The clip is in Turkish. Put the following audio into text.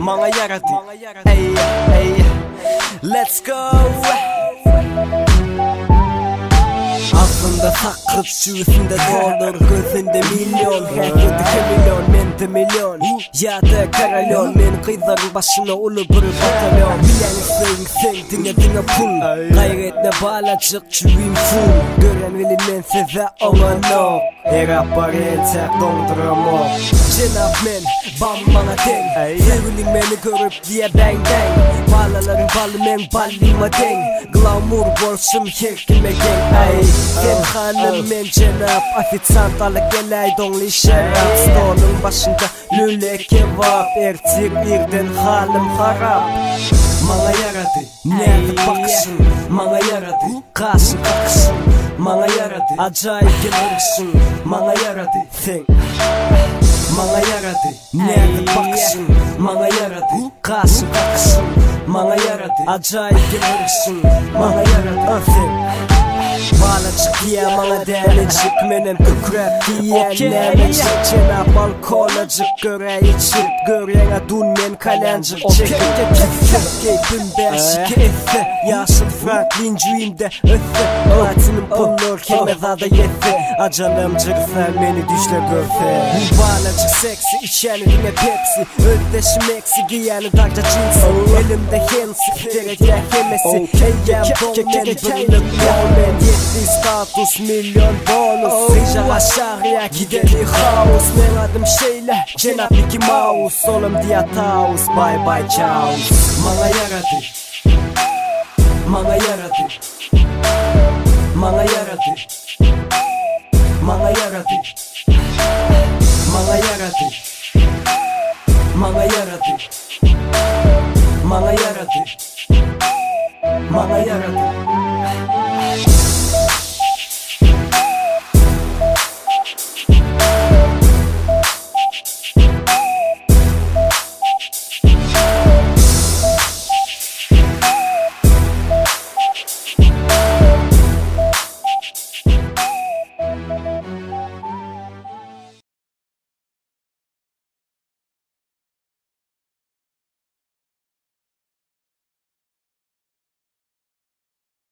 Mana yaradı. Hey, hey, let's go. Aklında sakız, şüvesinde doldur, gözünde milyon. Herkese milyon, mende milyon. Yada karalyon, men kıyların başına ulu bir batalyon. Bileni sen, dinle pul. Gayretine bağlacık, çüvim full. Gören velin size ona no. Her aparentek donduramam. Cenab men, bana den. Sevgilim beni görüp diye bang bang. Bağlaların balı men, ballima den. Glamour bolsun herkime gen. Sen hanım men cenab, afisant alık gelay donli şerap. Stolun başında lüle kebap, ertir birden halim harap. Mana yaradı, nerede bakışın? Mana yaradı, kaşın kakışın. Mana yaradı, acayip gelirsin. Mana yaradı, sen. Mana yaradı, nerede bakışın? Mana yaradı, kaşın kakışın. Mana yaradı, acayip gelirsin. Mana yaradı, sen. Bağlacık diye mana değerlicik menem kükrep diyenlemecik Cenab balkonacık göre içip görene dun men kalencik çekip Keyfim beşik efe yaşın Franklin dream'de öfe Latinin pulur kemezada yefe Acanım cırfer beni düşle görfe Bu bağlacık seksi içenime Pepsi Ödeşim eksi giyeni darca cinsi Elimde hensi derece hemesi Eyyem dolmen bölüm yolmen status milyon bonus Sıcak aşağıya gideli haus Ben adım şeyle Cenab Mickey Mouse Solum diye taus Bye bye chaos Mana yaradı Mana yaradı Mana yaradı Mana yaradı Mana yaradı Mana yaradı Mana yaradı Mana yaradı